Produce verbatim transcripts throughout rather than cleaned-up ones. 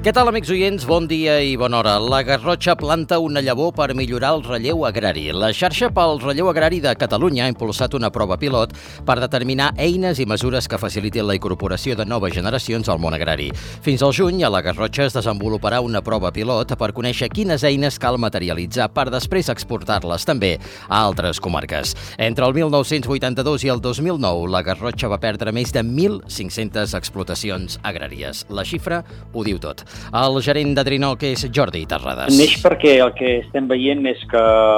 Què tal, amics oients? Bon dia i bona hora. La Garrotxa planta una llavor per millorar el relleu agrari. La xarxa pel relleu agrari de Catalunya ha impulsat una prova pilot per determinar eines i mesures que facilitin la incorporació de noves generacions al món agrari. Fins al juny, a la Garrotxa es desenvoluparà una prova pilot per conèixer quines eines cal materialitzar per després exportar-les també a altres comarques. Entre el mil nou-cents vuitanta-dos i el dos mil nou, la Garrotxa va perdre més de mil cinc-centes explotacions agràries. La xifra ho diu tot. El gerent de Drinoc és Jordi Terrades. Neix perquè el que estem veient és que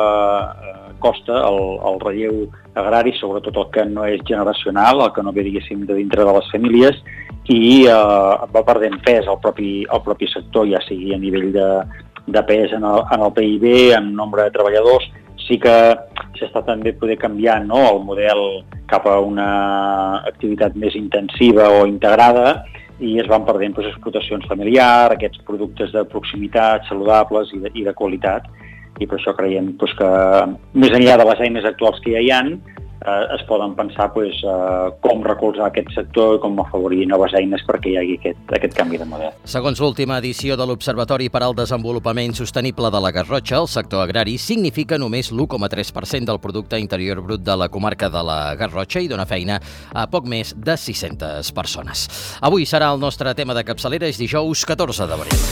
costa el, el relleu agrari, sobretot el que no és generacional, el que no ve, diguéssim, de dintre de les famílies, i eh, va perdent pes el propi, el propi sector, ja sigui a nivell de, de pes en el, en el P I B, en nombre de treballadors. Sí que s'està també poder canviar, no?, el model cap a una activitat més intensiva o integrada, i es van perdent doncs, explotacions familiars, aquests productes de proximitat, saludables i de, i de qualitat. I per això creiem doncs, que, més enllà de les eines actuals que ja hi ha, eh, es poden pensar doncs, eh, com recolzar aquest sector i com afavorir noves eines perquè hi hagi aquest, aquest canvi de model. Segons l'última edició de l'Observatori per al Desenvolupament Sostenible de la Garrotxa, el sector agrari significa només l'u coma tres per cent del producte interior brut de la comarca de la Garrotxa i dona feina a poc més de sis-centes persones. Avui serà el nostre tema de capçalera, és dijous catorze d'abril.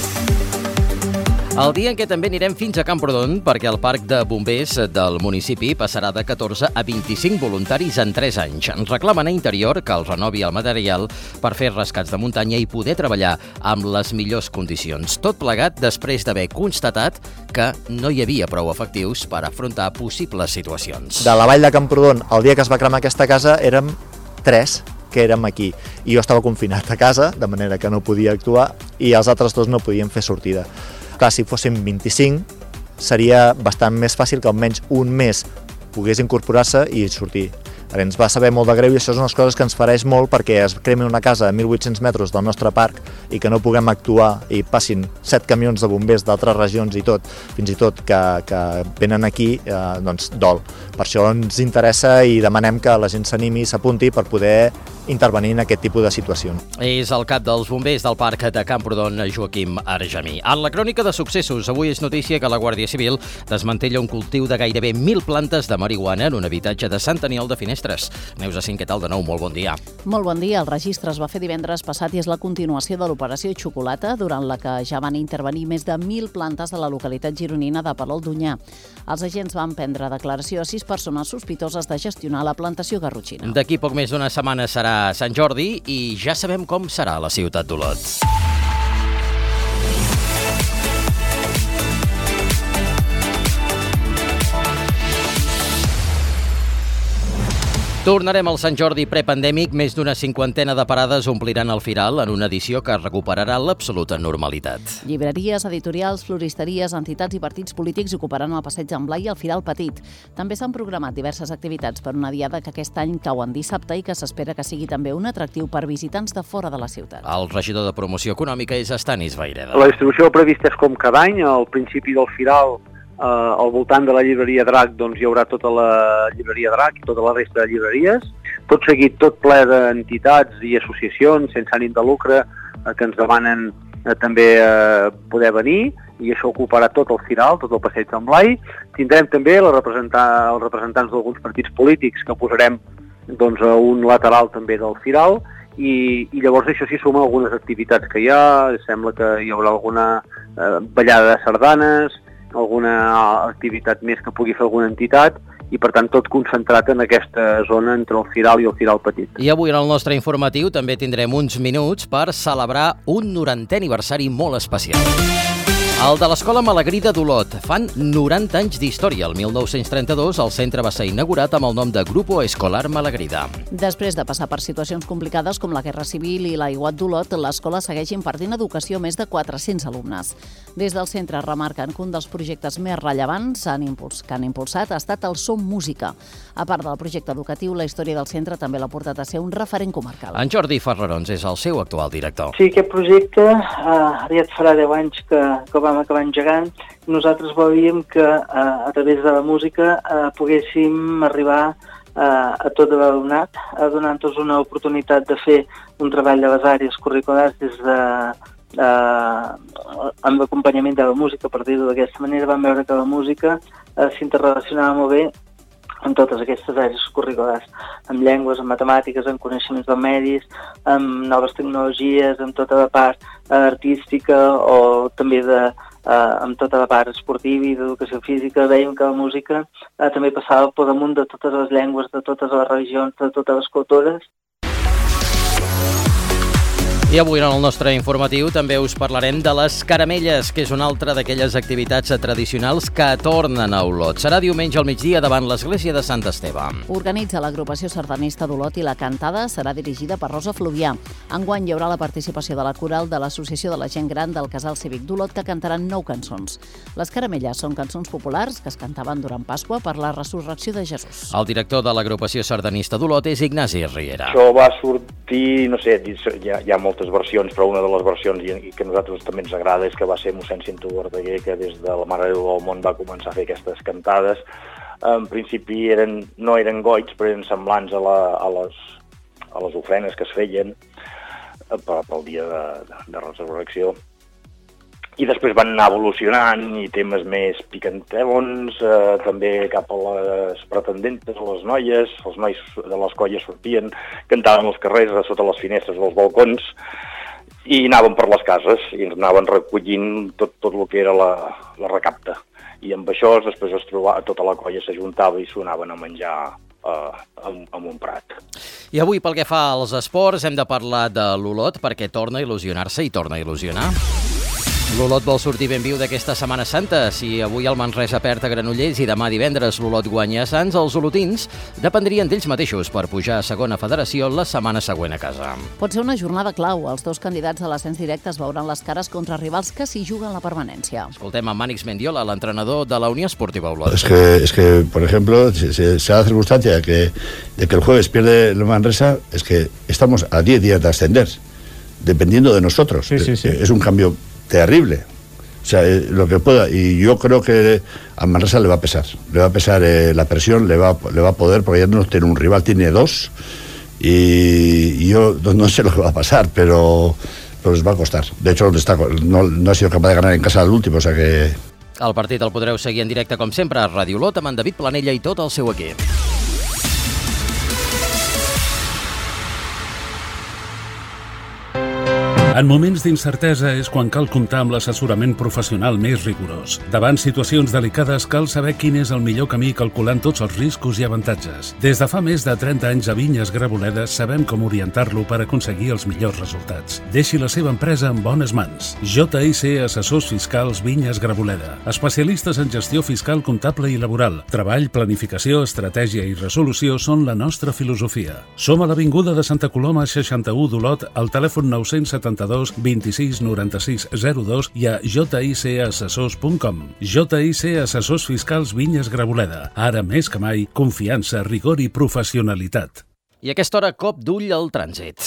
El dia en què també anirem fins a Camprodon, perquè el parc de bombers del municipi passarà de catorze a vint-i-cinc voluntaris en tres anys. Reclamen a Interior que el renovi el material per fer rescats de muntanya i poder treballar amb les millors condicions. Tot plegat després d'haver constatat que no hi havia prou efectius per afrontar possibles situacions. De la vall de Camprodon, el dia que es va cremar aquesta casa, érem tres que érem aquí. I jo estava confinat a casa, de manera que no podia actuar, i els altres dos no podien fer sortida. Clar, si fóssim vint-i-cinc, seria bastant més fàcil que almenys un mes pogués incorporar-se i sortir. Ara, ens va saber molt de greu i això és unes coses que ens fareix molt perquè es cremi una casa a mil vuit-cents metres del nostre parc i que no puguem actuar i passin set camions de bombers d'altres regions i tot, fins i tot que, que venen aquí, eh, doncs dol. Per això ens interessa i demanem que la gent s'animi i s'apunti per poder intervenir en aquest tipus de situacions. És el cap dels bombers del parc de Camprodon, Joaquim Argemí. En la crònica de successos, avui és notícia que la Guàrdia Civil desmantella un cultiu de gairebé mil plantes de marihuana en un habitatge de Sant Aniol de Finestres. Neus Acín, què tal de nou? Molt bon dia. Molt bon dia. El registre es va fer divendres passat i és la continuació de l'operació Xocolata, durant la que ja van intervenir més de mil plantes de la localitat gironina de Palol d'Onyar. Els agents van prendre declaració a sis persones sospitoses de gestionar la plantació garrotxina. D'aquí poc més d'una setmana serà Sant Jordi i ja sabem com serà la ciutat d'Olot. Tornarem al Sant Jordi prepandèmic. Més d'una cinquantena de parades ompliran el Firal en una edició que recuperarà l'absoluta normalitat. Llibreries, editorials, floristeries, entitats i partits polítics ocuparan el Passeig en Blai i el Firal Petit. També s'han programat diverses activitats per una diada que aquest any cau en dissabte i que s'espera que sigui també un atractiu per visitants de fora de la ciutat. El regidor de Promoció Econòmica és Estanis Vaireda. La distribució prevista és com cada any, al principi del Firal. Uh, al voltant de la llibreria Drac doncs, hi haurà tota la llibreria Drac i tota la resta de llibreries, tot seguit tot ple d'entitats i associacions sense ànim de lucre uh, que ens demanen uh, també uh, poder venir, i això ocuparà tot el Firal, tot el Passeig d'en Blai. Tindrem també la representar, els representants d'alguns partits polítics que posarem doncs, a un lateral també del Firal, i, i llavors això s'hi suma algunes activitats que hi ha. Sembla que hi haurà alguna uh, ballada de sardanes, alguna activitat més que pugui fer alguna entitat, i per tant tot concentrat en aquesta zona entre el Firal i el Firal Petit. I avui en el nostre informatiu també tindrem uns minuts per celebrar un norantè aniversari molt especial. El de l'Escola Malagrida d'Olot. Fan noranta anys d'història. El mil nou-cents trenta-dos el centre va ser inaugurat amb el nom de Grupo Escolar Malagrida. Després de passar per situacions complicades com la Guerra Civil i l'aiguat d'Olot, l'escola segueix impartint educació a més de quatre-cents alumnes. Des del centre remarquen que un dels projectes més rellevants han impuls, que han impulsat ha estat el Som Música. A part del projecte educatiu, la història del centre també l'ha portat a ser un referent comarcal. En Jordi Ferrarons és el seu actual director. Sí, aquest projecte eh, ja et farà deu anys que, que vam acabar engegant. Nosaltres volíem que eh, a través de la música eh, poguéssim arribar eh, a tot l'alumnat, eh, donant-nos una oportunitat de fer un treball de les àrees curriculars des de eh, amb l'acompanyament de la música, per dir-ho d'aquesta manera, vam veure que la música eh, s'interrelacionava molt bé amb totes aquestes àrees curriculars, amb llengües, amb matemàtiques, amb coneixements dels medis, amb noves tecnologies, amb tota la part eh, artística o també de, eh, amb tota la part esportiva i d'educació física. Veiem que la música eh, també passava per damunt de totes les llengües, de totes les religions, de totes les cultures. I avui en el nostre informatiu també us parlarem de les caramelles, que és una altra d'aquelles activitats tradicionals que tornen a Olot. Serà diumenge al migdia davant l'església de Sant Esteve. Organitza l'agrupació sardanista d'Olot i la cantada serà dirigida per Rosa Fluvià. Enguany hi haurà la participació de la coral de l'Associació de la Gent Gran del Casal Cívic d'Olot, que cantaran nou cançons. Les caramelles són cançons populars que es cantaven durant Pasqua per la resurrecció de Jesús. El director de l'agrupació sardanista d'Olot és Ignasi Riera. Això va sortir, no sé, hi ha, hi ha moltes versions, però una de les versions i que a nosaltres també ens agrada és que va ser mossèn Cinto Verdaguer, que des de la Mare de Déu del Món va començar a fer aquestes cantades. En principi eren, no eren goigs, però eren semblants a, la, a, les, a les ofrenes que es feien pel dia de, de resurrecció. I després van anar evolucionant i temes més picantelons, eh, també cap a les pretendentes, a les noies, els nois de les colles sortien, cantaven als carrers, a sota les finestres dels balcons, i anaven per les cases, i ens anaven recollint tot, tot el que era la, la recapta. I amb això després es trobava, tota la colla s'ajuntava i s'anaven a menjar eh, en, en un prat. I avui, pel que fa als esports, hem de parlar de l'Olot, perquè torna a il·lusionar-se i torna a il·lusionar. L'Olot vol sortir ben viu d'aquesta Setmana Santa. Si avui el Manresa perd a Granollers i demà divendres l'Olot guanya a Sants, els olotins dependrien d'ells mateixos per pujar a segona federació la setmana següent a casa. Pot ser una jornada clau. Els dos candidats a l'ascens directe es veuran les cares contra rivals que s'hi juguen la permanència. Escoltem a Mànix Mendiola, l'entrenador de la Unió Esportiva Olot. Es que, es que por ejemplo, se, se, se da la circunstancia de que, de que el jueves pierde el Manresa, es que estamos a diez días de ascender, dependiendo de nosotros. Sí, sí, sí. Es un cambio terrible, o sea, eh, lo que pueda, y yo creo que a Manresa le va a pesar, le va a pesar eh, la presión, le va, le va a poder, porque ya no tiene un rival, tiene dos, y, y yo no, no sé lo que va a pasar, pero, pero les va a costar. De hecho, está, no, no ha sido capaz de ganar en casa al último, o sea que... El partit el podreu seguir en directe, com sempre, a Ràdio Olot, amb en David Planella i tot el seu equip. En moments d'incertesa és quan cal comptar amb l'assessorament professional més rigorós. Davant situacions delicades cal saber quin és el millor camí calculant tots els riscos i avantatges. Des de fa més de trenta anys a Vinyes Graboledes sabem com orientar-lo per aconseguir els millors resultats. Deixi la seva empresa en bones mans. J I C Assessors Fiscals Vinyes Graboleda. Especialistes en gestió fiscal, comptable i laboral. Treball, planificació, estratègia i resolució són la nostra filosofia. Som a l'Avinguda de Santa Coloma seixanta-u d'Olot, al telèfon nou cents setanta-dos vint-i-sis noranta-sis zero dos i a j i c assessors punt com. J I C Assessors Fiscals Vinyes Graboleda. Ara més que mai, confiança, rigor i professionalitat. I a aquesta hora, cop d'ull al trànsit.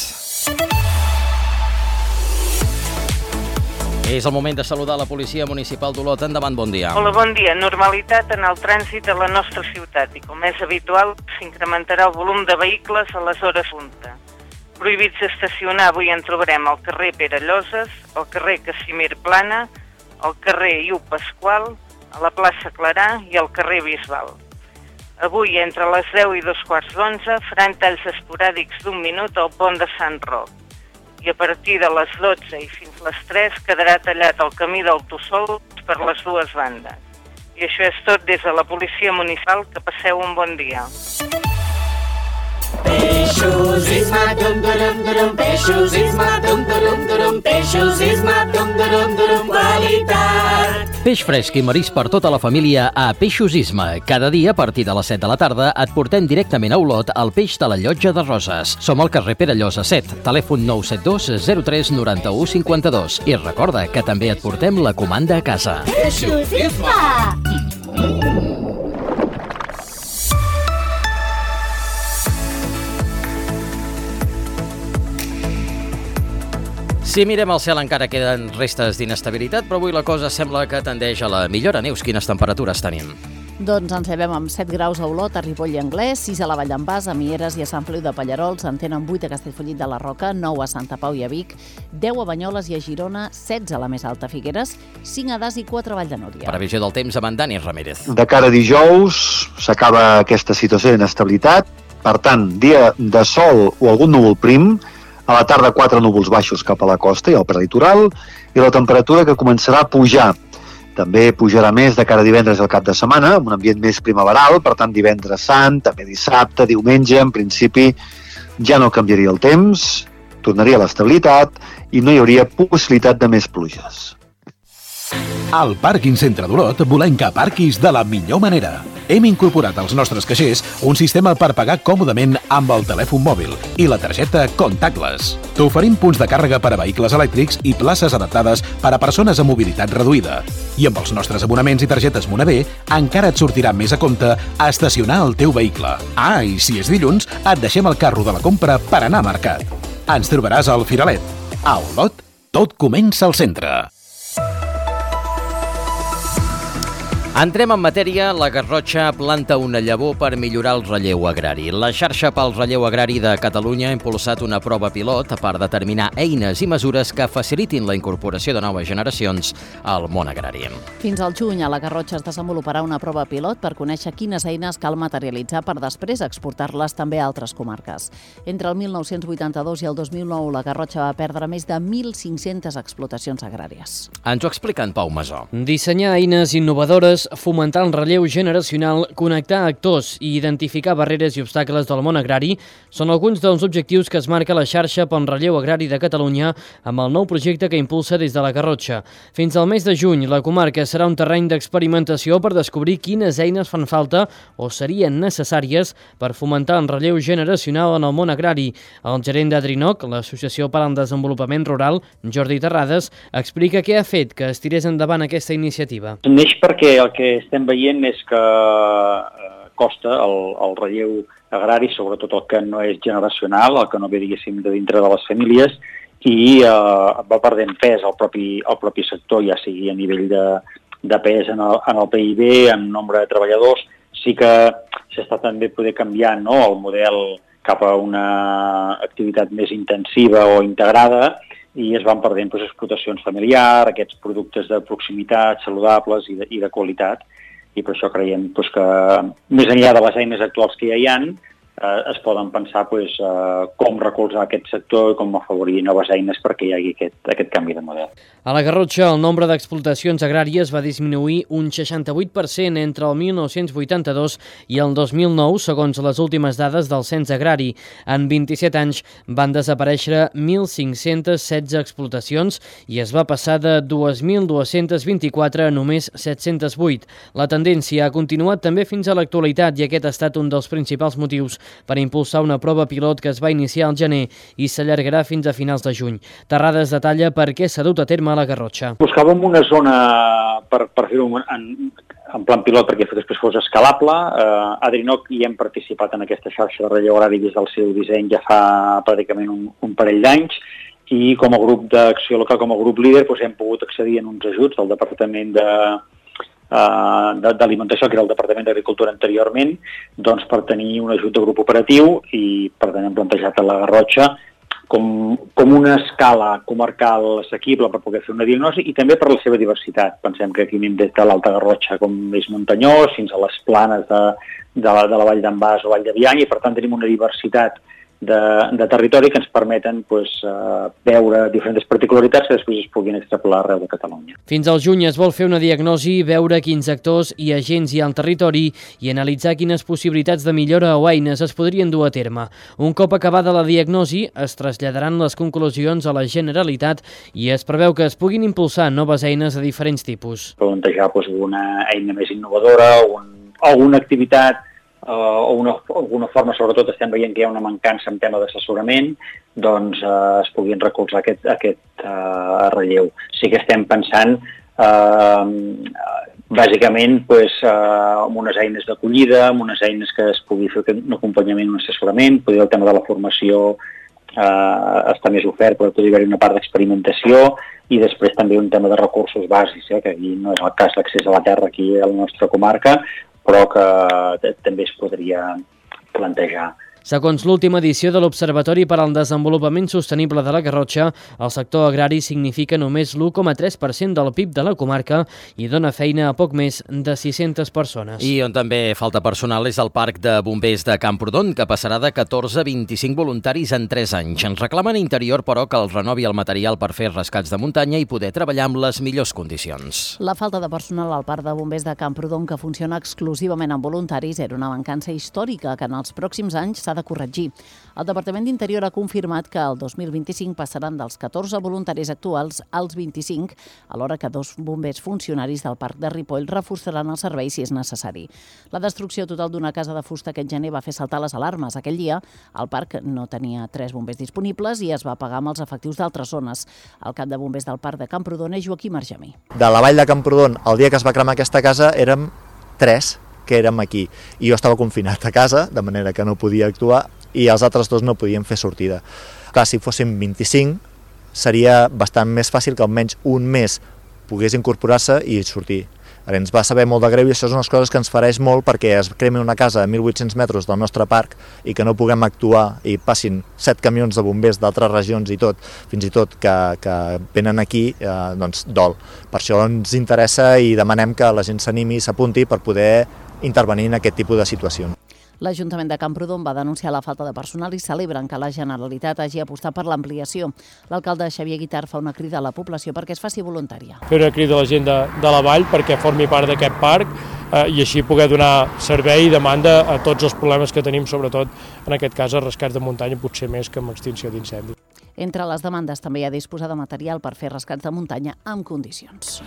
És el moment de saludar la Policia Municipal d'Olot. Endavant, bon dia. Hola, bon dia. Normalitat en el trànsit a la nostra ciutat i, com és habitual, s'incrementarà el volum de vehicles a les hores punta. Prohibits d'estacionar avui en trobarem al carrer Pere Lloses, al carrer Casimir Plana, al carrer Iu Pasqual, a la plaça Clarà i al carrer Bisbal. Avui, entre les deu i dos quarts d'onze, faran talls esporàdics d'un minut al pont de Sant Roc. I a partir de les dotze i fins les tres quedarà tallat el camí del Tossol per les dues bandes. I això és tot des de la Policia Municipal. Que passeu un bon dia. Peixos is my dum dum dum, peixos is my dum dum dum, peixos is my dum dum dum, qualitat. Peix fresc i marís per tota la família a Peixos Isma. Cada dia, a partir de les set de la tarda, et portem directament a Olot el peix de la Llotja de Roses. Som al carrer Pere Llosa set, telèfon nou set dos zero tres nou u cinc dos. I recorda que també et portem la comanda a casa. Peixos Isma! Si mirem al cel encara queden restes d'inestabilitat, però avui la cosa sembla que tendeix a la millora. Neus, quines temperatures tenim? Doncs ens llevem amb set graus a Olot, a Ripoll i Anglès, sis a la Vall d'en Bas, a Mieres i a Sant Feliu de Pallarols, en tenen vuit a Castellfollit de la Roca, nou a Santa Pau i a Vic, deu a Banyoles i a Girona, setze a la més alta Figueres, cinc a Das i quatre a Vall de Núria. Previsió del temps amb en Dani Ramírez. De cara a dijous s'acaba aquesta situació d'inestabilitat, per tant, dia de sol o algun núvol prim, a la tarda quatre núvols baixos cap a la costa i al prelitoral, i la temperatura que començarà a pujar. També pujarà més de cara a divendres al cap de setmana, amb un ambient més primaveral, per tant divendres sant, també dissabte, diumenge, en principi ja no canviaria el temps, tornaria a l'estabilitat i no hi hauria possibilitat de més pluges. Al Pàrquing Centre d'Olot volem que parquis de la millor manera. Hem incorporat als nostres caixers un sistema per pagar còmodament amb el telèfon mòbil i la targeta Contactless. T'oferim punts de càrrega per a vehicles elèctrics i places adaptades per a persones amb mobilitat reduïda. I amb els nostres abonaments i targetes Monavé encara et sortirà més a compte a estacionar el teu vehicle. Ah, i si és dilluns, et deixem el carro de la compra per anar a mercat. Ens trobaràs al Firalet. A Olot, tot comença al centre. Entrem en matèria. La Garrotxa planta una llavor per millorar el relleu agrari. La xarxa pel relleu agrari de Catalunya ha impulsat una prova pilot per determinar eines i mesures que facilitin la incorporació de noves generacions al món agrari. Fins al juny a la Garrotxa es desenvoluparà una prova pilot per conèixer quines eines cal materialitzar per després exportar-les també a altres comarques. Entre el mil nou-cents vuitanta-dos i el dos mil nou la Garrotxa va perdre més de mil cinc-centes explotacions agràries. Ens ho explica en Pau Masó. Dissenyar eines innovadores, fomentar el relleu generacional, connectar actors i identificar barreres i obstacles del món agrari són alguns dels objectius que es marca la xarxa pel relleu agrari de Catalunya amb el nou projecte que impulsa des de la Garrotxa. Fins al mes de juny, la comarca serà un terreny d'experimentació per descobrir quines eines fan falta o serien necessàries per fomentar el relleu generacional en el món agrari. El gerent d'Adrinoc, l'Associació per al Desenvolupament Rural, Jordi Terrades, explica què ha fet que es tirés endavant aquesta iniciativa. Neix perquè el que estem veient és que eh, costa el, el relleu agrari, sobretot el que no és generacional, el que no ve, diguéssim, de dintre de les famílies, i eh, va perdent pes al propi, al propi sector, ja sigui a nivell de, de pes en el, en el P I B, en nombre de treballadors. Sí que s'està també poder canviant, no?, el model cap a una activitat més intensiva o integrada, i es van perdent doncs, explotacions familiars, aquests productes de proximitat, saludables i de, i de qualitat. I per això creiem doncs, que més enllà de les eines actuals que ja hi ha, eh, es poden pensar doncs, eh, com recolzar aquest sector i com afavorir noves eines perquè hi hagi aquest, aquest canvi de model. A la Garrotxa, el nombre d'explotacions agràries va disminuir un seixanta-vuit per cent entre el mil nou-cents vuitanta-dos i el dos mil nou, segons les últimes dades del Cens Agrari. En vint-i-set anys van desaparèixer mil cinc-cents setze explotacions i es va passar de dos mil dos-cents vint-i-quatre a només set-cents vuit. La tendència ha continuat també fins a l'actualitat i aquest ha estat un dels principals motius per impulsar una prova pilot que es va iniciar al gener i s'allargarà fins a finals de juny. Terrades detalla per què s'ha dut a terme a la Garrotxa. Buscàvem una zona per, per fer-ho en, en plan pilot perquè després fos escalable. Eh, Adrinoc hi hem participat en aquesta xarxa de relleu agrari des del seu disseny ja fa pràcticament un, un parell d'anys i com a grup d'acció local, com a grup líder, doncs hem pogut accedir en uns ajuts del Departament de d'alimentació, que era el Departament d'Agricultura anteriorment, doncs per tenir un ajut de grup operatiu i per tant hem plantejat a la Garrotxa com, com una escala comarcal assequible per poder fer una diagnosi i també per la seva diversitat. Pensem que aquí anem des de l'Alta Garrotxa, com és muntanyós, fins a les planes de, de, la, de la Vall d'en Bas o Vall de Bianya, i per tant tenim una diversitat de, de territori que ens permeten pues, uh, veure diferents particularitats que després es puguin extrapolar arreu de Catalunya. Fins al juny es vol fer una diagnosi, veure quins actors i agents hi ha al territori i analitzar quines possibilitats de millora o eines es podrien dur a terme. Un cop acabada la diagnosi, es traslladaran les conclusions a la Generalitat i es preveu que es puguin impulsar noves eines de diferents tipus. Plantejar pues, una eina més innovadora, un, alguna activitat Uh, o una, alguna forma, sobretot estem veient que hi ha una mancança en tema d'assessorament, doncs uh, es puguin recolzar aquest, aquest uh, relleu. Sí que estem pensant uh, bàsicament pues, uh, amb unes eines d'acollida, amb unes eines que es pugui fer un acompanyament, un assessorament, potser el tema de la formació uh, està més ofert, però podria haver-hi una part d'experimentació i després també un tema de recursos bàsics, eh, que aquí no és el cas d'accés a la terra aquí a la nostra comarca, però que també es podria plantejar. Segons l'última edició de l'Observatori per al Desenvolupament Sostenible de la Garrotxa, el sector agrari significa només l'u coma tres per cent del P I B de la comarca i dona feina a poc més de sis-centes persones. I on també falta personal és el Parc de Bombers de Camprodon, que passarà de catorze a vint-i-cinc voluntaris en tres anys. Ens reclamen Interior, però, que el renovi el material per fer rescats de muntanya i poder treballar amb les millors condicions. La falta de personal al Parc de Bombers de Camprodon, que funciona exclusivament amb voluntaris, era una mancança històrica que en els pròxims anys s'ha de corregir. El Departament d'Interior ha confirmat que el dos mil vint-i-cinc passaran dels catorze voluntaris actuals als vint-i-cinc, alhora que dos bombers funcionaris del Parc de Ripoll reforçaran el servei si és necessari. La destrucció total d'una casa de fusta aquest gener va fer saltar les alarmes. Aquell dia, el parc no tenia tres bombers disponibles i es va pagar amb els efectius d'altres zones. El cap de bombers del Parc de Camprodon és Joaquim Argemí. De la vall de Camprodon, el dia que es va cremar aquesta casa, érem tres que érem aquí. I jo estava confinat a casa, de manera que no podia actuar, i els altres dos no podien fer sortida. Clar, si fóssim vint-i-cinc, seria bastant més fàcil que almenys un mes pogués incorporar-se i sortir. Ara, ens va saber molt de greu i això és unes coses que ens fereix molt perquè es cremi una casa a mil vuit-cents metres del nostre parc i que no puguem actuar i passin set camions de bombers d'altres regions i tot, fins i tot que, que venen aquí, eh, doncs dol. Per això ens interessa i demanem que la gent s'animi i s'apunti per poder intervenir en aquest tipus de situacions. L'Ajuntament de Camprodon va denunciar la falta de personal i celebren que la Generalitat hagi apostat per l'ampliació. L'alcalde Xavier Guitart fa una crida a la població perquè es faci voluntària. Fer una crida a la gent de, de la vall perquè formi part d'aquest parc eh, i així poder donar servei i demanda a tots els problemes que tenim, sobretot en aquest cas a rescats de muntanya, potser més que amb extinció d'incendi. Entre les demandes també hi ha disposar de material per fer rescats de muntanya amb condicions.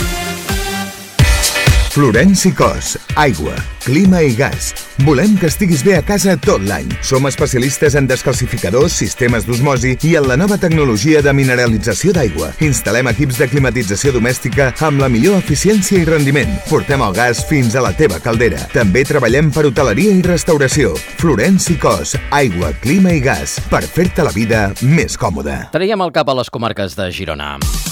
Florenci Cos, aigua, clima i gas. Volem que estiguis bé a casa tot l'any. Som especialistes en descalcificadors, sistemes d'osmosi i en la nova tecnologia de mineralització d'aigua. Instal·lem equips de climatització domèstica amb la millor eficiència i rendiment. Portem el gas fins a la teva caldera. També treballem per hoteleria i restauració. Florenci Cos, aigua, clima i gas, per fer-te la vida més còmoda. Traiem el cap a les comarques de Girona.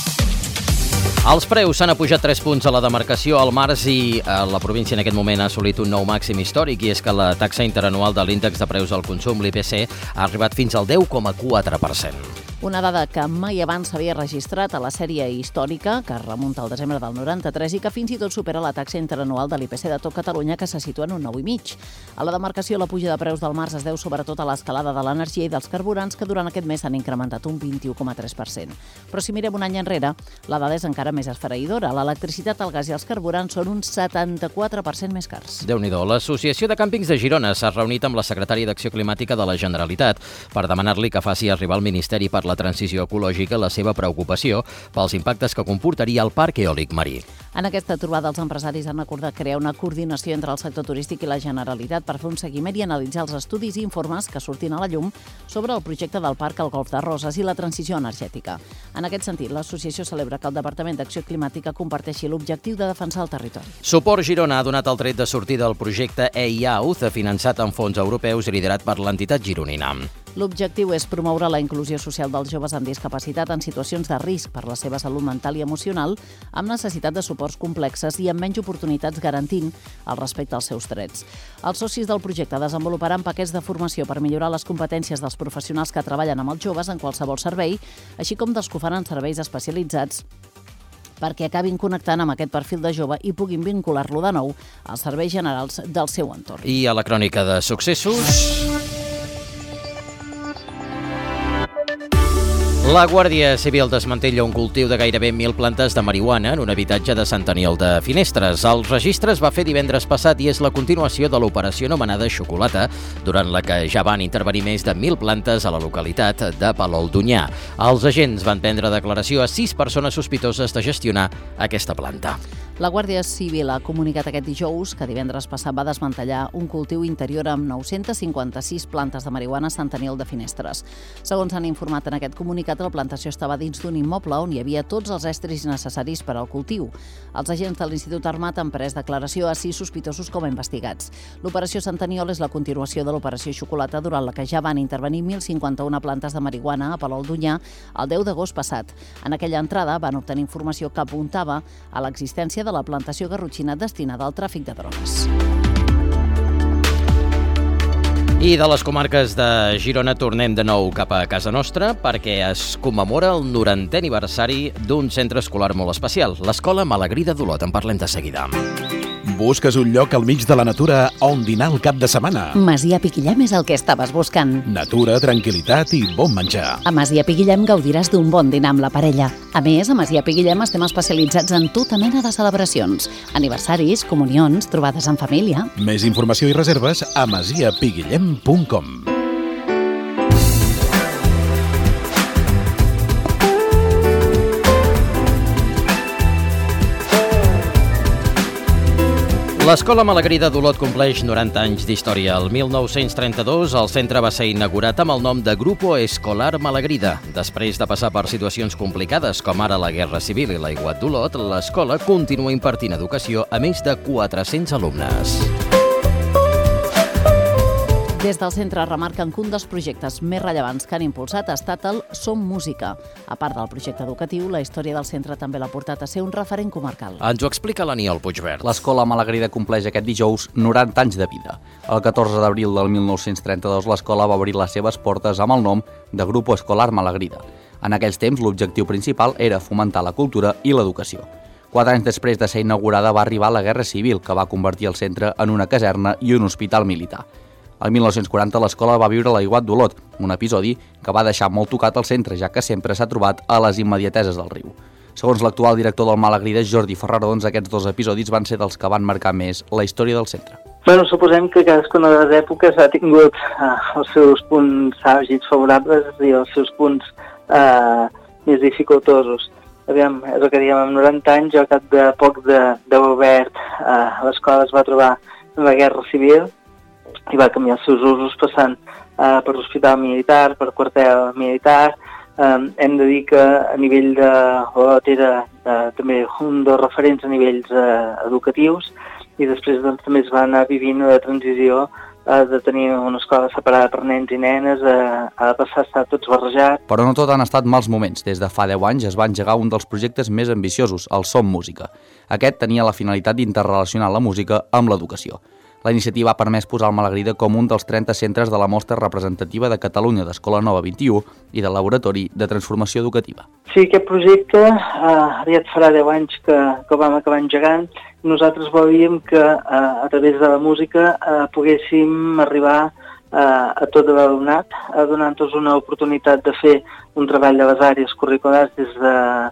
Els preus s'han apujat tres punts a la demarcació al març i la província en aquest moment ha assolit un nou màxim històric, i és que la taxa interanual de l'índex de preus al consum, l'I P C, ha arribat fins al deu coma quatre per cent. Una dada que mai abans s'havia registrat a la sèrie històrica, que remunta al desembre del noranta-tres i que fins i tot supera la taxa interanual de l'I P C de tot Catalunya, que se situa en un nou i mig. A la demarcació, la puja de preus del març es deu sobretot a l'escalada de l'energia i dels carburants, que durant aquest mes s'han incrementat un vint-i-u coma tres per cent. Però si mirem un any enrere, la dada és encara més esfereïdora. L'electricitat, el gas i els carburants són un setanta-quatre per cent més cars. Déu-n'hi-do. L'Associació de Càmpings de Girona s'ha reunit amb la secretària d'Acció Climàtica de la Generalitat per demanar-li que faci arribar al Ministeri per la Transició Ecològica la seva preocupació pels impactes que comportaria el parc eòlic marí. En aquesta trobada, els empresaris han acordat crear una coordinació entre el sector turístic i la Generalitat per fer un seguiment i analitzar els estudis i informes que surtin a la llum sobre el projecte del parc al Golf de Roses i la transició energètica. En aquest sentit, l'associació celebra que el Departament d'Acció Climàtica comparteixi l'objectiu de defensar el territori. Suport Girona ha donat el tret de sortida al projecte E I A U C, finançat amb fons europeus i liderat per l'entitat gironina. L'objectiu és promoure la inclusió social dels joves amb discapacitat en situacions de risc per la seva salut mental i emocional, amb necessitat de suports complexes i amb menys oportunitats, garantint el respecte als seus drets. Els socis del projecte desenvoluparan paquets de formació per millorar les competències dels professionals que treballen amb els joves en qualsevol servei, així com dels que ho fan en serveis especialitzats, perquè acabin connectant amb aquest perfil de jove i puguin vincular-lo de nou als serveis generals del seu entorn. I a la crònica de successos... La Guàrdia Civil desmantella un cultiu de gairebé mil plantes de marihuana en un habitatge de Sant Aniol de Finestres. El registre es va fer divendres passat i és la continuació de l'operació anomenada Xocolata, durant la que ja van intervenir més de mil plantes a la localitat de Palol d'Onyar. Els agents van prendre declaració a sis persones sospitoses de gestionar aquesta planta. La Guàrdia Civil ha comunicat aquest dijous que divendres passat va desmantellar un cultiu interior amb nou-centes cinquanta-sis plantes de marihuana a Sant Aniol de Finestres. Segons han informat en aquest comunicat, la plantació estava dins d'un immoble on hi havia tots els estris necessaris per al cultiu. Els agents de l'Institut Armat han pres declaració a sis sospitosos com a investigats. L'operació Sant Aniol és la continuació de l'operació Xocolata, durant la que ja van intervenir mil cinquanta-una plantes de marihuana a Palol d'Onyar el deu d'agost passat. En aquella entrada van obtenir informació que apuntava a l'existència de la plantació garrotxina destinada al tràfic de drogues. I de les comarques de Girona tornem de nou cap a casa nostra perquè es commemora el norantè aniversari d'un centre escolar molt especial, l'Escola Malagrida d'Olot. En parlem de seguida. Busques un lloc al mig de la natura on dinar el cap de setmana? Masia Piquillem és el que estaves buscant. Natura, tranquil·litat i bon menjar. A Masia Piquillem gaudiràs d'un bon dinar amb la parella. A més, a Masia Piquillem estem especialitzats en tota mena de celebracions, aniversaris, comunions, trobades en família. Més informació i reserves a masia piguillem punt com. L'Escola Malagrida d'Olot compleix noranta anys d'història. El mil nou-cents trenta-dos el centre va ser inaugurat amb el nom de Grupo Escolar Malagrida. Després de passar per situacions complicades com ara la Guerra Civil i l'aiguat d'Olot, l'escola continua impartint educació a més de quatre-cents alumnes. Des del centre remarquen que un dels projectes més rellevants que han impulsat ha estat el Som Música. A part del projecte educatiu, la història del centre també l'ha portat a ser un referent comarcal. Ens ho explica l'Aniol Puigverd. L'Escola Malagrida compleix aquest dijous noranta anys de vida. El catorze d'abril del mil nou-cents trenta-dos l'escola va obrir les seves portes amb el nom de Grupo Escolar Malagrida. En aquells temps, l'objectiu principal era fomentar la cultura i l'educació. Quatre anys després de ser inaugurada va arribar la Guerra Civil, que va convertir el centre en una caserna i un hospital militar. El mil nou-cents quaranta l'escola va viure l'aiguat d'Olot, un episodi que va deixar molt tocat el centre, ja que sempre s'ha trobat a les immediateses del riu. Segons l'actual director del Malagrida, Jordi Ferraro, doncs aquests dos episodis van ser dels que van marcar més la història del centre. Bueno, suposem que cadascuna de les èpoques ha tingut eh, els seus punts àlgids favorables i els seus punts eh, més dificultosos. Aviam, és el que diem, amb noranta anys, al cap de poc d'haver obert, eh, l'escola es va trobar en la Guerra Civil i va canviar els seus usos passant eh, per l'hospital militar, per quartel militar. Eh, hem de dir que a nivell de Olot era eh, també un dels referents a nivells eh, educatius i després doncs, també es va anar vivint la transició eh, de tenir una escola separada per nens i nenes, eh, a passar a estar tots barrejats. Però no tot han estat mals moments. Des de fa deu anys es va engegar un dels projectes més ambiciosos, el Som Música. Aquest tenia la finalitat d'interrelacionar la música amb l'educació. La iniciativa ha permès posar el Malagrida com un dels trenta centres de la mostra representativa de Catalunya d'Escola Nova vint-i-u i del Laboratori de Transformació Educativa. Sí, aquest projecte eh, ja et farà deu anys que, que vam acabar engegant. Nosaltres volíem que eh, a través de la música eh, poguéssim arribar eh, a tot l'alumnat, eh, donant-nos una oportunitat de fer un treball de les àrees curriculars des de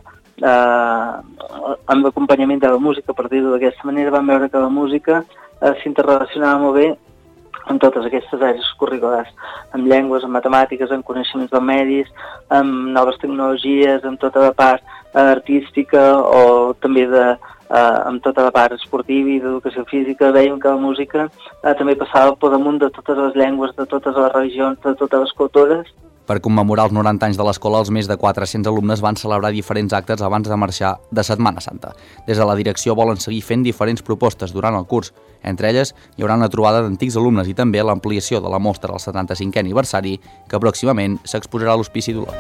eh, amb l'acompanyament de la música, per dir-ho d'aquesta manera. Vam veure que la música eh, s'interrelacionava molt bé amb totes aquestes àrees curriculars, amb llengües, amb matemàtiques, amb coneixements dels medis, amb noves tecnologies, amb tota la part eh, artística o també de, eh, amb tota la part esportiva i d'educació física. Veiem que la música eh, també passava per damunt de totes les llengües, de totes les religions, de totes les cultures. Per commemorar els noranta anys de l'escola, els més de quatre-cents alumnes van celebrar diferents actes abans de marxar de Setmana Santa. Des de la direcció volen seguir fent diferents propostes durant el curs. Entre elles, hi haurà una trobada d'antics alumnes i també l'ampliació de la mostra al setanta-cinquè aniversari, que pròximament s'exposarà a l'Hospici d'Olot.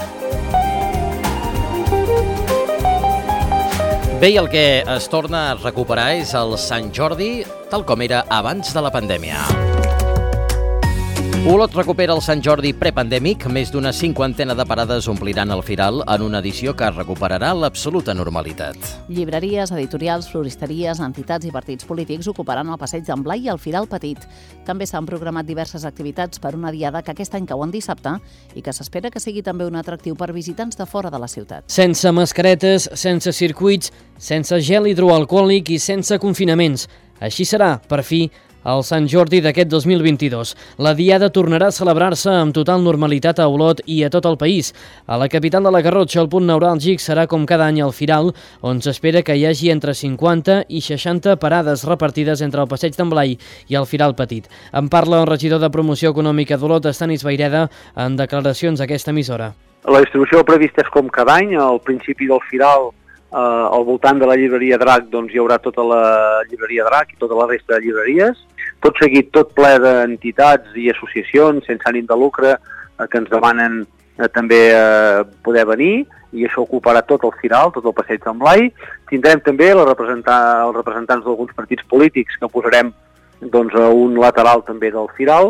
Bé, i el que es torna a recuperar és el Sant Jordi, tal com era abans de la pandèmia. Olot recupera el Sant Jordi prepandèmic. Més d'una cinquantena de parades ompliran el Firal en una edició que recuperarà l'absoluta normalitat. Llibreries, editorials, floristeries, entitats i partits polítics ocuparan el Passeig d'en Blai i el Firal Petit. També s'han programat diverses activitats per una diada que aquest any cau en dissabte i que s'espera que sigui també un atractiu per visitants de fora de la ciutat. Sense mascaretes, sense circuits, sense gel hidroalcohòlic i sense confinaments. Així serà, per fi, el Sant Jordi d'aquest dos mil vint-i-dos. La diada tornarà a celebrar-se amb total normalitat a Olot i a tot el país. A la capital de la Garrotxa, el punt neuràlgic serà com cada any el Firal, on s'espera que hi hagi entre cinquanta i seixanta parades repartides entre el Passeig d'en Blai i el Firal Petit. En parla el regidor de Promoció Econòmica d'Olot, Estanis Vaireda, en declaracions a aquesta emissora. La distribució prevista és com cada any. Al principi del Firal, eh, al voltant de la llibreria Drac, doncs hi haurà tota la llibreria Drac i tota la resta de llibreries. Tot seguit, tot ple d'entitats i associacions sense ànim de lucre eh, que ens demanen eh, també eh, poder venir, i això ocuparà tot el Firal, tot el Passeig d'en Blai. Tindrem també la representar, els representants d'alguns partits polítics que posarem doncs, a un lateral també del Firal,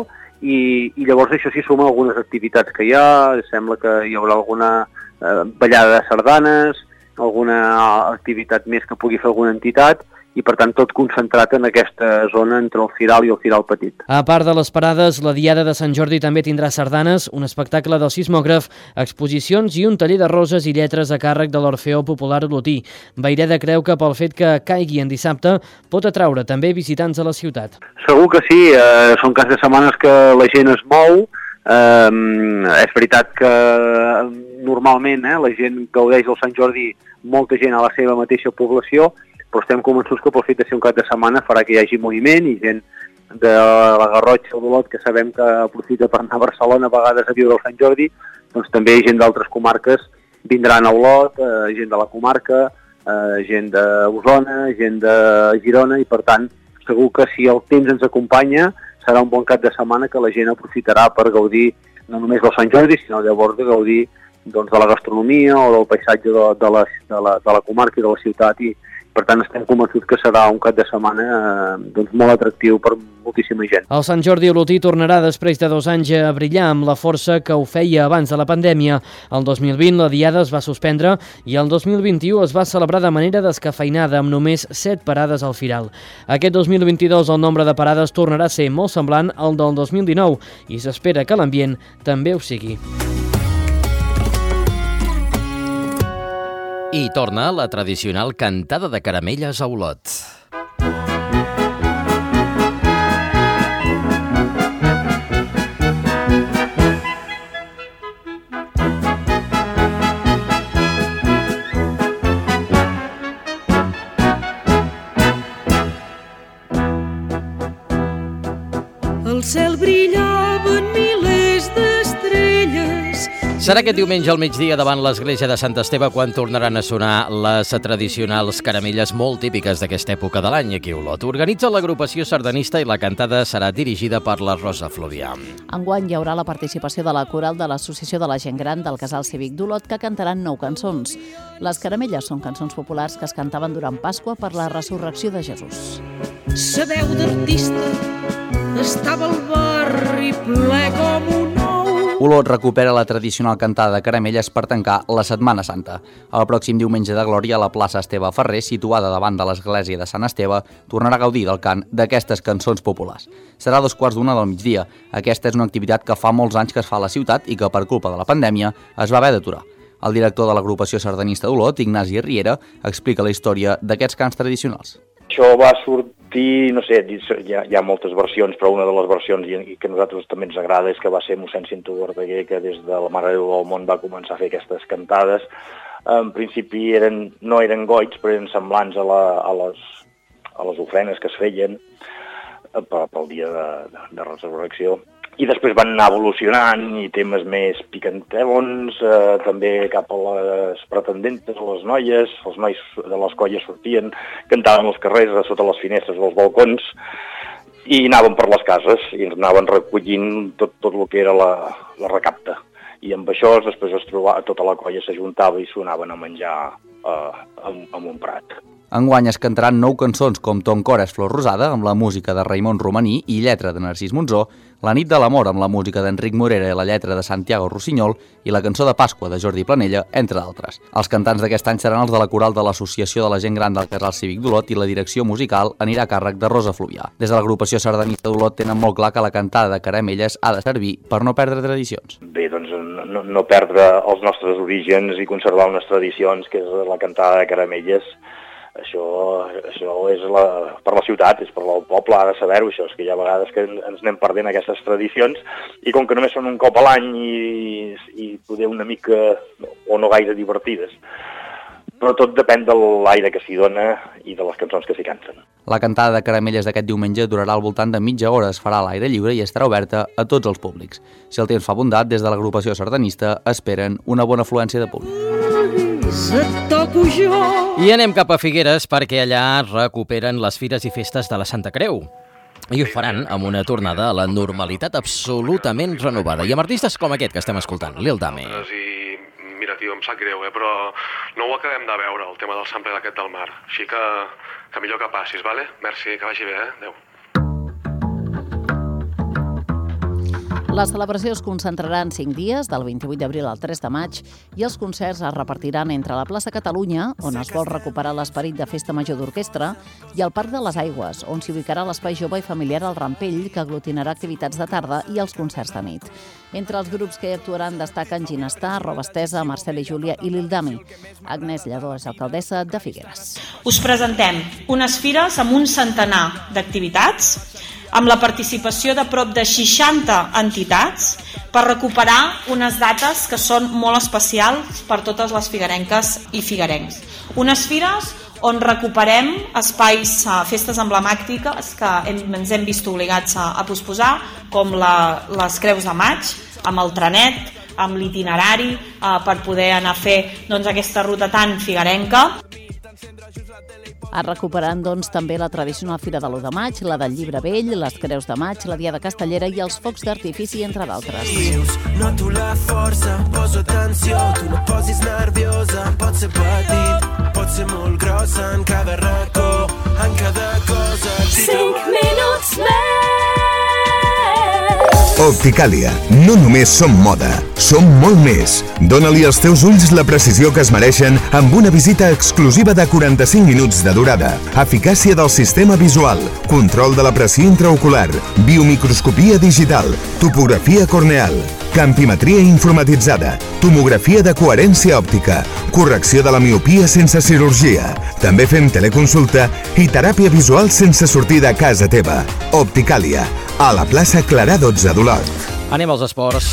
i, i llavors això s'hi suma algunes activitats que hi ha, sembla que hi haurà alguna eh, ballada de sardanes, alguna activitat més que pugui fer alguna entitat, i per tant tot concentrat en aquesta zona entre el Firal i el Firal Petit. A part de les parades, la Diada de Sant Jordi també tindrà sardanes, un espectacle del sismògraf, exposicions i un taller de roses i lletres a càrrec de l'Orfeó Popular Olotí. Vaireda creu que pel fet que caigui en dissabte pot atraure també visitants a la ciutat. Segur que sí, eh, són caps de setmanes que la gent es mou. Eh, és veritat que normalment eh, la gent gaudeix del Sant Jordi, molta gent a la seva mateixa població, però estem convençuts que pel fet de ser un cap de setmana farà que hi hagi moviment i gent de la Garrotxa o d'Olot, que sabem que aprofita per anar a Barcelona a vegades a viure el Sant Jordi, doncs també gent d'altres comarques vindran a Olot, eh, gent de la comarca, eh, gent d'Osona, gent de Girona, i per tant segur que si el temps ens acompanya serà un bon cap de setmana que la gent aprofitarà per gaudir no només del Sant Jordi, sinó llavors de gaudir doncs, de la gastronomia o del paisatge de, de, la, de, la, de la comarca i de la ciutat, i per tant estem convençuts que serà un cap de setmana eh, doncs, molt atractiu per moltíssima gent. El Sant Jordi Olotí tornarà després de dos anys a brillar amb la força que ho feia abans de la pandèmia. El dos mil vint la Diada es va suspendre i el dos mil vint-i-u es va celebrar de manera descafeinada amb només set parades al Firal. Aquest dos mil vint-i-dos el nombre de parades tornarà a ser molt semblant al del dos mil dinou i s'espera que l'ambient també ho sigui. I torna la tradicional cantada de caramelles a Olot. El cel brillava en milers d'estrelles. Serà aquest diumenge al migdia davant l'església de Sant Esteve quan tornaran a sonar les tradicionals caramelles molt típiques d'aquesta època de l'any aquí a Olot. Organitza l'agrupació sardanista i la cantada serà dirigida per la Rosa Fluvià. Enguany hi haurà la participació de la coral de l'Associació de la Gent Gran del Casal Cívic d'Olot, que cantaran nou cançons. Les caramelles són cançons populars que es cantaven durant Pasqua per la resurrecció de Jesús. Sa veu d'artista estava al barri ple com un ou. Olot recupera la tradicional cantada de caramelles per tancar la Setmana Santa. El pròxim diumenge de Glòria, a la plaça Esteve Ferrer, situada davant de l'església de Sant Esteve, tornarà a gaudir del cant d'aquestes cançons populars. Serà a dos quarts d'una del migdia. Aquesta és una activitat que fa molts anys que es fa a la ciutat i que, per culpa de la pandèmia, es va haver d'aturar. El director de l'agrupació sardanista d'Olot, Ignasi Riera, explica la història d'aquests cants tradicionals. Això va sortir, no sé, hi ha, hi ha moltes versions, però una de les versions i, i que a nosaltres també ens agrada és que va ser mossèn Cinto Verdaguer, que des de la Mare de Déu del Món va començar a fer aquestes cantades. En principi eren, no eren goigs, però eren semblants a, la, a, les, a les ofrenes que es feien pel dia de, de, de resurrecció. I després van anar evolucionant i temes més picantons, eh, també cap a les pretendentes, a les noies, els nois de les colles sortien, cantaven als carrers, a sota les finestres dels balcons, i anaven per les cases, i ens anaven recollint tot, tot el que era la, la recapta. I amb això després es trobava, tota la colla s'ajuntava i sonaven a menjar eh, amb, amb un prat. Enguany es cantaran nou cançons com Ton cor és flor rosada, amb la música de Raimon Romaní i lletra de Narcís Monzó, La nit de l'amor, amb la música d'Enric Morera i la lletra de Santiago Rossinyol, i la cançó de Pasqua de Jordi Planella, entre d'altres. Els cantants d'aquest any seran els de la coral de l'Associació de la Gent Gran del Casal Cívic d'Olot i la direcció musical anirà a càrrec de Rosa Fluvià. Des de l'agrupació sardanista d'Olot tenen molt clar que la cantada de caramelles ha de servir per no perdre tradicions. Bé, doncs no, no perdre els nostres orígens i conservar unes tradicions, que és la cantada de caramelles. Això, això és la, per la ciutat, és per el poble, ha de saber-ho, això, és que hi ha vegades que ens anem perdent aquestes tradicions, i com que només són un cop a l'any i, i poder una mica, o no gaire divertides, però tot depèn de l'aire que s'hi dona i de les cançons que s'hi canten. La cantada de caramelles d'aquest diumenge durarà al voltant de mitja hora, es farà a l'aire lliure i estarà oberta a tots els públics. Si el temps fa bondat, des de l'agrupació sardanista esperen una bona afluència de públic. I anem cap a Figueres perquè allà recuperen les fires i festes de la Santa Creu. I ho faran amb una tornada a la normalitat absolutament renovada. I amb artistes com aquest que estem escoltant, Lil Dame. I mira, tio, em sap greu, eh? Però no ho acabem de veure, el tema del sample aquest del mar. Així que, que millor que passis, vale? Merci, que vagi bé, eh? Adéu. La celebració es concentrarà en cinc dies, del vint-i-vuit d'abril al tres de maig, i els concerts es repartiran entre la plaça Catalunya, on es vol recuperar l'esperit de festa major d'orquestra, i el Parc de les Aigües, on s'hi ubicarà l'espai jove i familiar al Rampell, que aglutinarà activitats de tarda i els concerts de nit. Entre els grups que hi actuaran destaquen Ginestar, Roba Estesa, Marcel i Júlia i Lildami. Agnès Lledó és alcaldessa de Figueres. Us presentem unes fires amb un centenar d'activitats, amb la participació de prop de seixanta entitats, per recuperar unes dates que són molt especials per totes les figuerenques i figuerencs. Unes fires on recuperem espais, festes emblemàtiques que hem, ens hem vist obligats a, a posposar, com la, les Creus de Maig, amb el trenet, amb l'itinerari, eh, per poder anar a fer doncs, aquesta ruta tan figuerenca. Es recuperaran doncs, també la tradicional Fira de l'u de maig, la del Llibre Vell, les Creus de Maig, la Diada Castellera i els focs d'artifici, entre d'altres. Noto la força, poso atenció, tu no posis nerviosa, pot ser petit, pot ser molt grossa, en cada racó, en cada cosa. Cinc minuts més. Opticàlia. No només som moda, som molt més. Dóna-li als teus ulls la precisió que es mereixen amb una visita exclusiva de quaranta-cinc minuts de durada. Eficàcia del sistema visual, control de la pressió intraocular, biomicroscopia digital, topografia corneal, campimetria informatitzada, tomografia de coherència òptica, correcció de la miopia sense cirurgia. També fem teleconsulta i teràpia visual sense sortir de casa teva. Opticàlia, a la plaça Clarà dotze d'Olot. Anem als esports.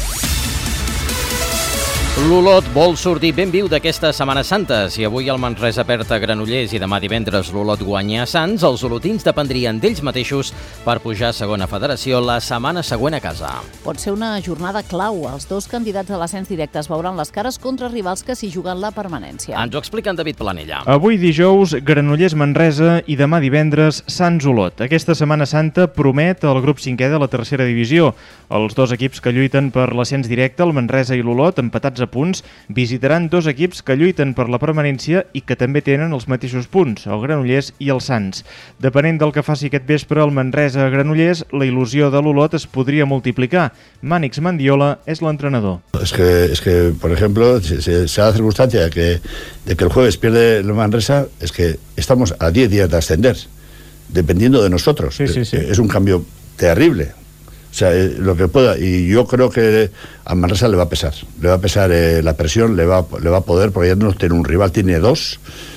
L'Olot vol sortir ben viu d'aquesta Setmana Santa. Si avui el Manresa perd a Granollers i demà divendres l'Olot guanya a Sants, els olotins dependrien d'ells mateixos per pujar a segona federació la setmana següent a casa. Pot ser una jornada clau. Els dos candidats a l'ascens directe es veuran les cares contra rivals que s'hi juguen la permanència. Ens ho explica en David Planella. Avui dijous, Granollers-Manresa i demà divendres Sants-Olot. Aquesta Setmana Santa promet el grup cinquè de la tercera divisió. Els dos equips que lluiten per l'ascens directe, el Manresa i l'Olot, empatats a punts, visitaran dos equips que lluiten per la permanència i que també tenen els mateixos punts, el Granollers i el Sants. Depenent del que faci aquest vespre el Manresa a Granollers, la il·lusió de l'Olot es podria multiplicar. Mànix Mandiola és l'entrenador. Es que, es que, por ejemplo, se, se, se da la circunstancia que, de que el jueves pierde el Manresa, es que estamos a diez días de ascender, dependiendo de nosotros. Sí, sí, sí. Es un cambio terrible. O sea, eh, lo que pueda, y yo creo que a Manresa le va a pesar, le va a pesar eh, la presión, le va, le va a poder, porque ya no tiene un rival, tiene dos,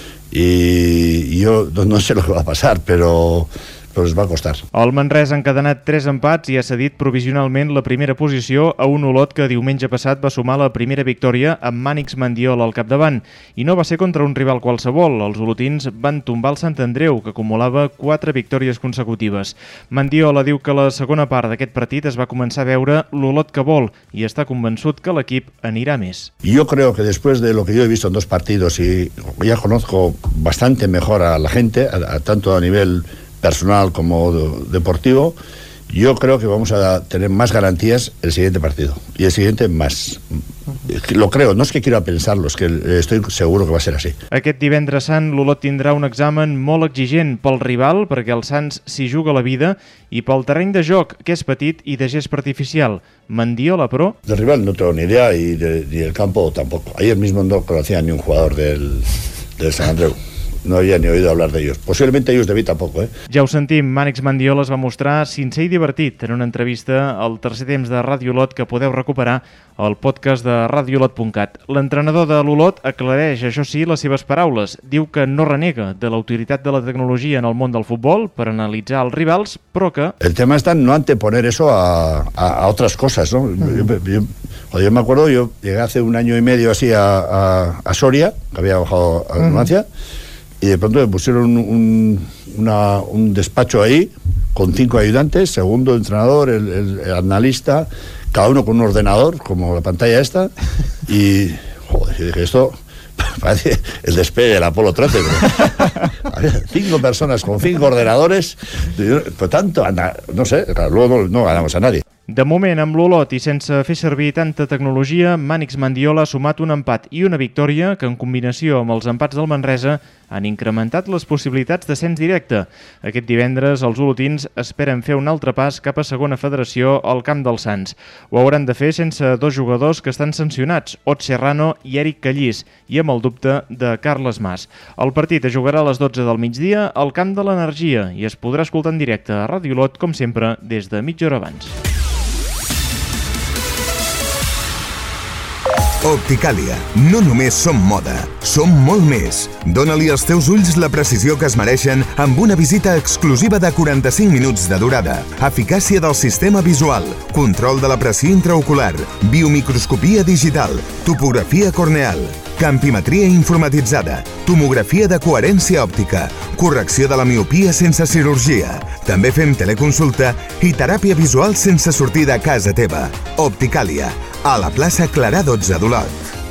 y, y yo no, no sé lo que va a pasar, pero... però es va costar. El Manresa ha encadenat tres empats i ha cedit provisionalment la primera posició a un Olot que diumenge passat va sumar la primera victòria amb Mànix Mandiola al capdavant. I no va ser contra un rival qualsevol. Els olotins van tombar el Sant Andreu, que acumulava quatre victòries consecutives. Mandiola diu que la segona part d'aquest partit es va començar a veure l'Olot que vol i està convençut que l'equip anirà més. Yo creo que después de lo que yo he visto en dos partidos y ya conozco bastante mejor a la gente, a, a, tanto a nivel personal como deportivo, yo creo que vamos a tener más garantías el siguiente partido y el siguiente más. Lo creo, no es que quiera pensarlo, es que estoy seguro que va a ser así. Aquest divendres sant l'Olot tindrà un examen molt exigent pel rival, perquè el Sants s'hi juga la vida, i pel terreny de joc, que és petit i de gest artificial. Mandiola, però... Del rival no tengo ni idea y de, ni del campo tampoco. Ayer mismo no conocía ni un jugador del, del Sant Andreu. No havia ni oído hablar d'ells. Posiblement ells de mi tampoc, eh? Ja ho sentim, Mànix Mandiola es va mostrar sincer i divertit en una entrevista al tercer temps de Ràdio Olot que podeu recuperar al podcast de radiolot punt cat. L'entrenador de l'Olot aclareix, això sí, les seves paraules. Diu que no renega de la utilitat de la tecnologia en el món del futbol per analitzar els rivals, però que... El tema está en no anteponer eso a, a, a otras cosas, ¿no? Mm. Yo, yo, yo me acuerdo, yo llegué hace un año y medio así a, a, a Soria, que había bajado a Numancia, mm. y de pronto me pusieron un, una, un despacho ahí con cinco ayudantes, segundo entrenador, el, el, el analista, cada uno con un ordenador, como la pantalla esta, y joder, yo dije, esto parece el despegue del Apolo trece. Cinco personas con cinco ordenadores, pues tanto, no sé, luego no, no ganamos a nadie. De moment, amb l'Olot i sense fer servir tanta tecnologia, Mànix Mandiola ha sumat un empat i una victòria que, en combinació amb els empats del Manresa, han incrementat les possibilitats d'ascens directe. Aquest divendres, els olotins esperen fer un altre pas cap a segona federació al Camp dels Sants. Ho hauran de fer sense dos jugadors que estan sancionats, Ot Serrano i Eric Callís, i amb el dubte de Carles Mas. El partit es jugarà a les dotze del migdia al Camp de l'Energia i es podrà escoltar en directe a Ràdio Olot, com sempre, des de mitja hora abans. Opticàlia. No només som moda, som molt més. Dóna-li als teus ulls la precisió que es mereixen amb una visita exclusiva de quaranta-cinc minuts de durada. Eficàcia del sistema visual, control de la pressió intraocular, biomicroscopia digital, topografia corneal, campimetria informatitzada, tomografia de coherència òptica, correcció de la miopia sense cirurgia. També fem teleconsulta i teràpia visual sense sortir de casa teva. Opticàlia, a la plaça Clarà dotze d'Olot.